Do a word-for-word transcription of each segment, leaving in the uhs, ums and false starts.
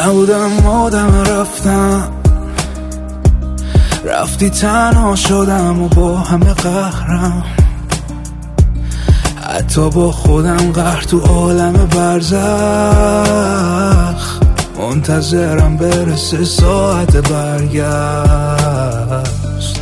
نبودم آدم رفتم، رفتی تنها شدم و با همه قهرم، حتی با خودم قهر تو عالم برزخ، منتظرم برسه ساعت برگشت.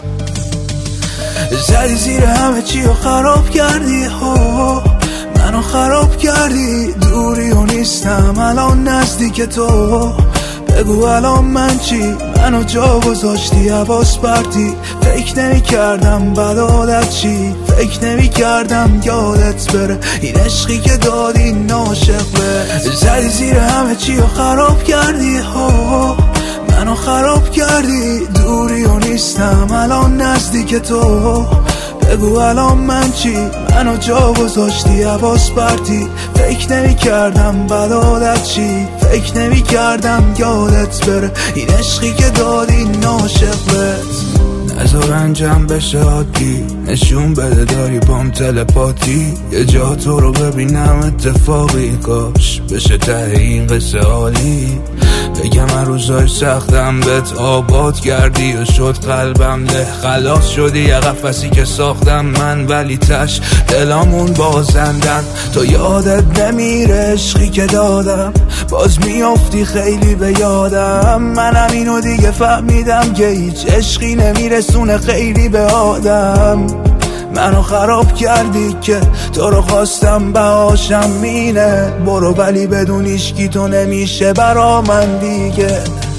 زدی زیر همه چی و خراب کردی ها، منو خراب کردی، دوری و نیستم الان نزدیک تو، بگو الان من چی؟ منو جا گذاشتی حواس پرتی، فکر نمی کردم بد عادت چی، فکر نمی کردم یادت بره این عشقی که دادی ناشق به. زدی زیر همه چی و خراب کردی ها، منو خراب کردی، دوری و نیستم الان نزدیک تو، بگو الان من چی؟ منو جا گذاشتی حواس پرتی، فکر نمی کردم بد عادت چی، فکر نمی کردم یادت بره این عشقی که دادی ناشق بهت. نذار انجام بشه عادی، نشون بده داری بام تلپاتی، یه جا تو رو ببینم اتفاقی، کاش بشه ته این قصه عالی، بگم من روزای سختم بهت آباد کردی و شد قلبم له، خلاص شدی یه قفسی که ساختم من، ولی تش دلامون بازندن، تو یادت نمیره عشقی که دادم، باز میافتی خیلی به یادم، منم اینو دیگه فهمیدم که هیچ عشقی نمیرسونه خیلی به آدم، منو خراب کردی که تو رو خواستم بهاشم مینه، برو ولی بدون ایشکی تو نمیشه برا من دیگه.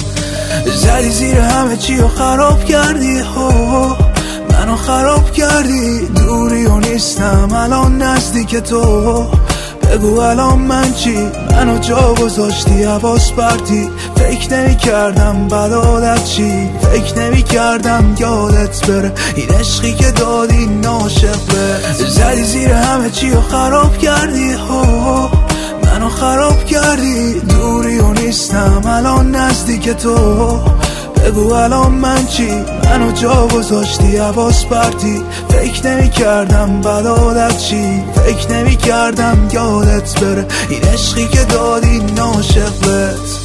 زدی زیر همه چی و خراب کردی ها، منو خراب کردی، دوری و نیستم الان نزدیک تو، بگو الان من چی؟ منو جا گذاشتی حواس پرتی، فکر نمی کردم بد عادت چی، فکر نمی کردم یادت بره این عشقی که دادی ناشق به. زدی زیر همه چی و خراب کردی ها، منو خراب کردی، دوری و نیستم الان نزدیک تو، بگو الان من چی؟ منو جا گذاشتی حواس پرتی، فکر نمی کردم بد عادت چی، فکر نمی کردم یادت بره این عشقی که دادی ناشق بهت.